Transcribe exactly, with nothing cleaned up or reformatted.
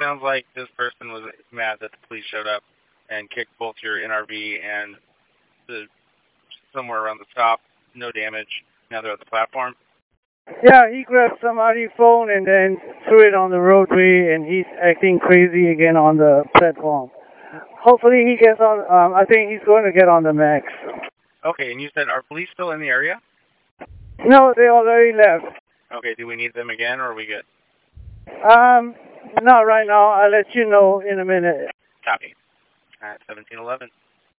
sounds like this person was mad that the police showed up and kicked both your N R V and the somewhere around the top. No damage. Now they're at the platform. Yeah, he grabbed somebody's phone and then threw it on the roadway, and he's acting crazy again on the platform. Hopefully he gets on, um, I think he's going to get on the max. Okay, and you said, are police still in the area? No, they already left. Okay, do we need them again, or are we good? Um, not right now. I'll let you know in a minute. Copy. All right, seventeen eleven.